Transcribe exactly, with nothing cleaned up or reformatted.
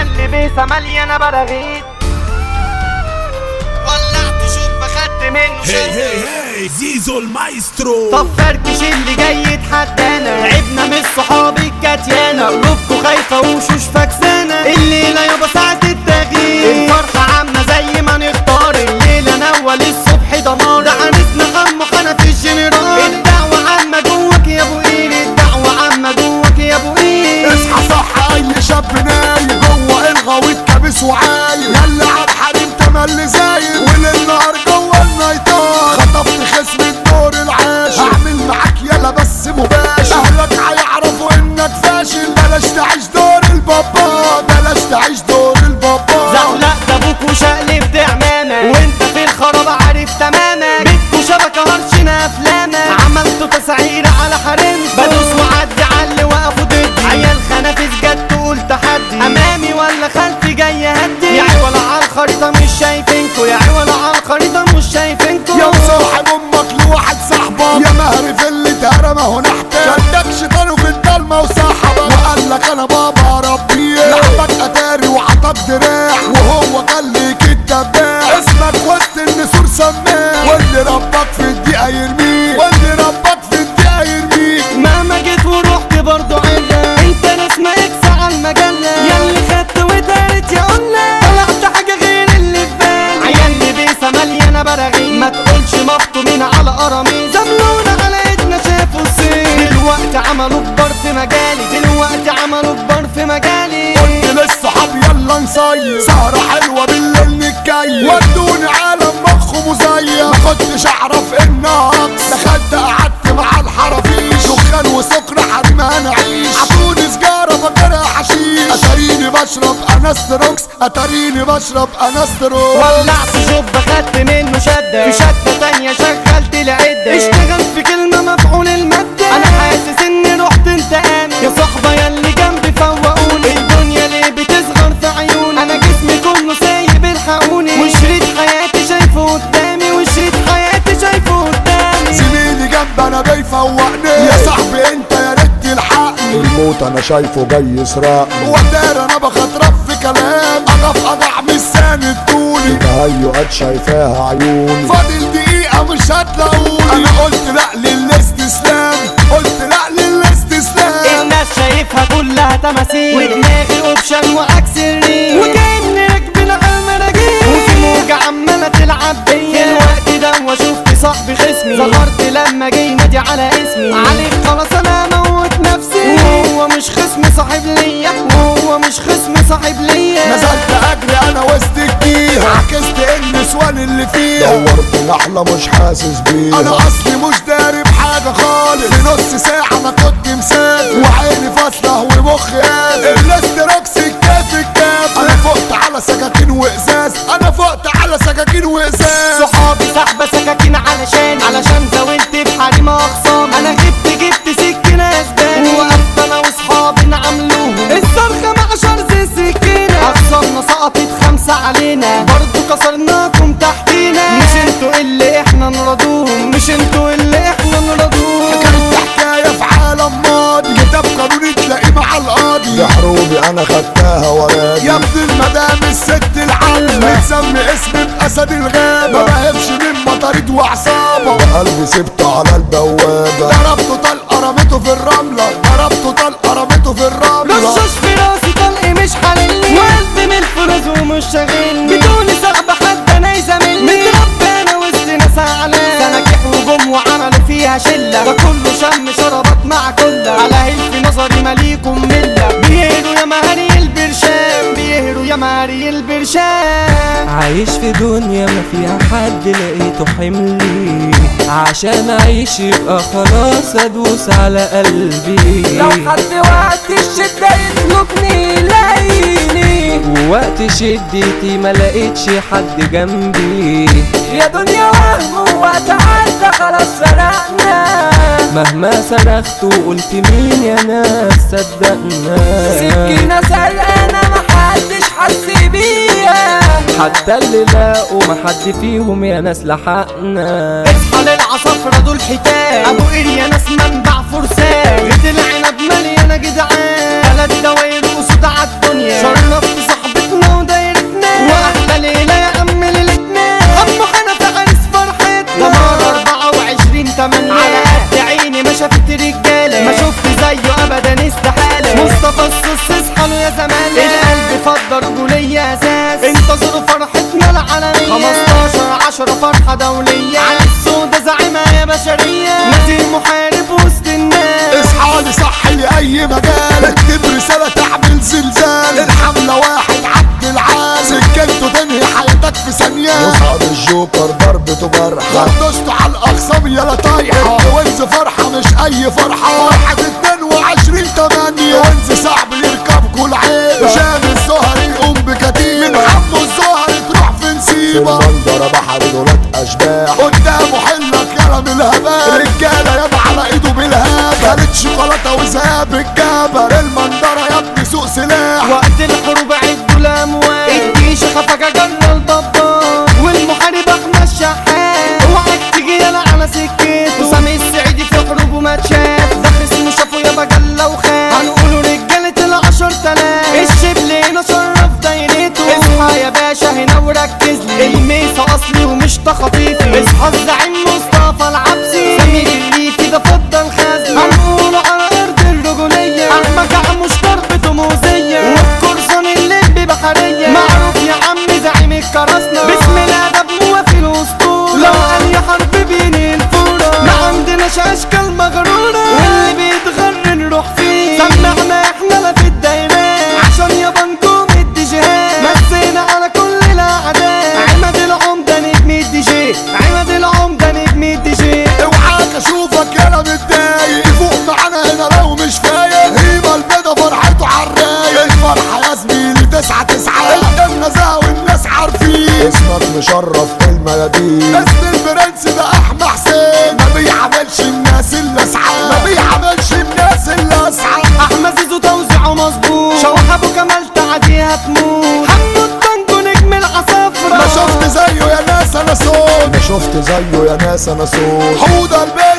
عيال لبيسة مليانة براغيث، ولعت شوب خدت منه هي هي هي زيزو المايسترو. طب فركش اللي جاي يتحدانا، تعبنا من الصحاب الكاتيانا، قلوبكوا خايفة وشوش فكسانة، الليلة يابا ساعة التغيير، الفرحة عامة زي ما نختار، الليلة نول الصبح دمار، ده عرسنا حمو حنا في الجنرال، الدعوة عامة جواك يا ابو قير، الدعوة عامة جواك يا ابو قير. اصحى صح اي شاب نايم جوه الغويط كابس وعايم، يلا عب حريم تملي زايد وللنهار جوه النيطان، خطفت خصم الدور العاشر، هعمل معاك يلا بس مباشر، اهلك هيعرفوا انك فاشل، بلاش تعيش دور البابا، بلاش تعيش دور البابا. زحلق ابوك وشقلب دعمامة، وانت في الخراب عارف تماما، بيتكو شبكة هرشنا افلامة، عملتوا تسعير على حريمكو، بدوس وعدي على اللي وقفوا ضدي، عيال خنافس جت تقول تحدي، امامي ولا خلفي جاي هدي، يا عولا على الخريطة مش شايفينكو، يا عولا على الخريطة مش شايفينكو. يا مصاحب امك لواحد صاحبك، يا مهري في اللي اتهرى ما هو نحتاج، شدك شيطانه في الضلمة وسحبك، وقال لك انا بابا ربي، لعبك اتاري وعطاك دراع، وهو قال لك الدباع، اسمك وسط النسور سماع، واللي ربك في الدقيقة يرميك، واللي ربك في الدقيقة يرميك. مهما جيت ورحت برضو عيلة، انت ناس ما اكسى على المجلة، ياللي خدت ودارت يا قلة، طلعت حاجة غير اللي في بالي، عيال لبيسة مليانة براغيث، ما تقولش مخطومين على قراميط، زملونا على ايدنا شافوا الصين، دلوقتي عملوا كبار في مجالي، دلوقتي عملوا كبار في مجالي. قلت للصحاب يلا نصيف، سهرة حلوة بالليل نتكيف، ودوني عالم مخه مزيف، ما كنتش اعرف انها عكس، دخلت قعدت مع الحرافيش، دخان وسكر حريم هنعيش، عطوني سجارة فاكرها حشيش، اتاريني بشرب انستروكس، اتاريني بشرب انستروكس. ولعت جوب خدت منه شدة، في شدة تانية شغلت العدة، اشتغل في كلمة مفعول المادة، انا حاسس اني رحت انتقام، يا صحبة ياللي جنبي فوقوني، الدنيا ليه بتصغر في عيوني، انا جسمي كله سايب الحقوني، وشريط حياتي شايفه قدامي، وشريط حياتي شايفه قدامي. زميلي جنب انا بيفوقني، يا صاحبي انت يا ريت تلحقني، الموت انا شايفه جاي يسرقني، ودار انا بخطرف في كلام، اقف اضع مش ساند طولي، تهيؤات شايفاها عيوني، فاضل دقيقة مش هتلاقوني، انا قلت لا للاستسلام، قلت لا للاستسلام. الناس شايفها كلها تماثيل، ودماغي اوبشن وعكس الريل، وكأني راكبين على المراجيل، وفي موجة عمالة تلعب بيا، في الوقت ده وشفت صاحبي خصمي، ظهرت لما جه ينادي على اسمي، عليك خلاص انا اموت نفسي، وهو مش خصم صاحب ليا، وهو مش خصم صاحب ليا. نزلت اجري انا وسط الجيهة، عكست النسوان اللي فيها، دورت نحلة مش حاسس بيها، انا اصلي مش داري بحاجة خالص، في نص ساعة انا كنت مسافر، وعيني فاصلة ومخي قافل، الاستروكس الكاف الكاف، انا فقت على سكاكين وازاز، انا فقت على سكاكين وازاز. صحابي سحبة سكاكين علشان علشان زاولت في حريم اخصام، انا جبت جبت سكينة اسباني، وقفت انا واصحابي نعملوهم الصرخة مع شرز السكينة، اخصامنا سقطت خمسة علينا، برضو كسرناكم تحتينا، مش انتوا اللي احنا نرضوهم، مش انتوا اللي احنا نرضوهم. حكاية حكاية في عالم ماضي، كتاب قانوني تلاقيه مع القاضي، يا حروبي انا خدتها وراجي، يا ابن المدام الست العامة، متسمي اسمي بأسد الغابة، ما بهبش من مطاريد وعصابة، وقلبي سبته على البوابة، ضربته طلقة رميته في الرملة، ضربته طلقة رميته في الرملة، رشاش في راسي طلقي مش حللني، وقلبي من الفرز ومش شاغلني، بدوني صعب حد انا يزاملني، متربى انا وسط ناس اعلام، سناجح وجم وعملوا فيها شلة، ده كله شم شربات مع كلة، على هيل نظري ماليكم ملة، بيهروا يا مهري البرشام، بيهروا يا مهري البرشام. عايش في دنيا ما فيها حد لقيته حملي، عشان اعيش يبقى خلاص ادوس على قلبي، لو حد وقت الشدة يطلبني يلاقيني، ووقت شدتي ما لقيتش حد جنبي، يا دنيا وهم وقت عدى خلاص سرقنا، مهما صرخت وقلت مين يا ناس صدقنا، سكينة سرقانة محدش حس بيها، حتى اللي لاقوا محد فيهم يا ناس لحقنا. اصحى للعصافرة دول حيتان، ابو قير يا ناس منبع فرسان، غيت العنب مليانة جدعان، تلات دواير وصوت عالدنيا، شرفت صحابي زمان القلب فضل رجولية اساس انتظروا فرحتنا العالمية خمستاشر عشرة فرحة دولية على السودة زعيمة يا بشرية نزيل محارب وسط الناس اصحى لي صح لأي مجال اكتب رسالة تعمل زلزال الحملة واحد عبد العال سكنته تنهي حياتك في ثانية مصعد الجوكر ضربته جرح غطسته على الأخصام يلا طايحة وانز فرحة مش أي فرحة فرحة اتنين وعشرين تمانية وانز صعب يركب كل عيب شام الزهر يقوم بكتيبة من حمو الزهر تروح في نسيبة المنظرة بحر دولات أشباح قدامه حلك كلام الهبال رجالة يابا على ايده بالهاب خالد شوكولاتة وذهاب الجبل المنظرة يا ابني سوق سلاح وقت الحروب عدوا الأموال الجيش خفك جرى البابار والمحارب احمد الشحات اوعك تيجي يلا على سكته وسامي السعيدي في حروبه ما اتشاف ده خصمه شافه يابا جلة وخاف هنقوله رجالة العشر تلاف الشبل شرف دايرته اصحى يا باشا هنا وركز لي الميسة اصلي ومش تخطيفي اصحى الزعيم مصطفى العبسي سمير الليفي ده فضل خزني هنقوله على ارض الرجولية احمد عموش ضربته موزية والقرصان اللي بحرية معروف يا عم زعيم الكراسنة بسم الادب موافي الاسطورة لو قال يا حرب بين الفورة ما عندناش اشكال مغرورة واللي بيتغر نروح فيه سمعنا احنا لا في الدايرات عشان يابا نجوم الديجيهات مسينا على كل الاعداء عماد العمدة نجم الديجي عماد العمدة نجم الديجي اوعاك اشوفك يالا متضايق يفوق معانا هنا لو مش فايق هيبة البيضة فرحته عالرايق الفرحة يا زميلي تسعة تسعة النزاهة والناس عارفين اسمك مشرف في الميادين اسم البرنس ده احمد حسين ما بيعملش الناس اللي اسعى ما بيعملش الناس اللي اسعى احمد زيزو توزيعه مظبوط شوح ابو كمال تعدي هتموت حمو الطنجو نجم العصافرة ما شفت زيه يا ناس انا صوت ما شفت زيه يا ناس انا صوت حوض البيت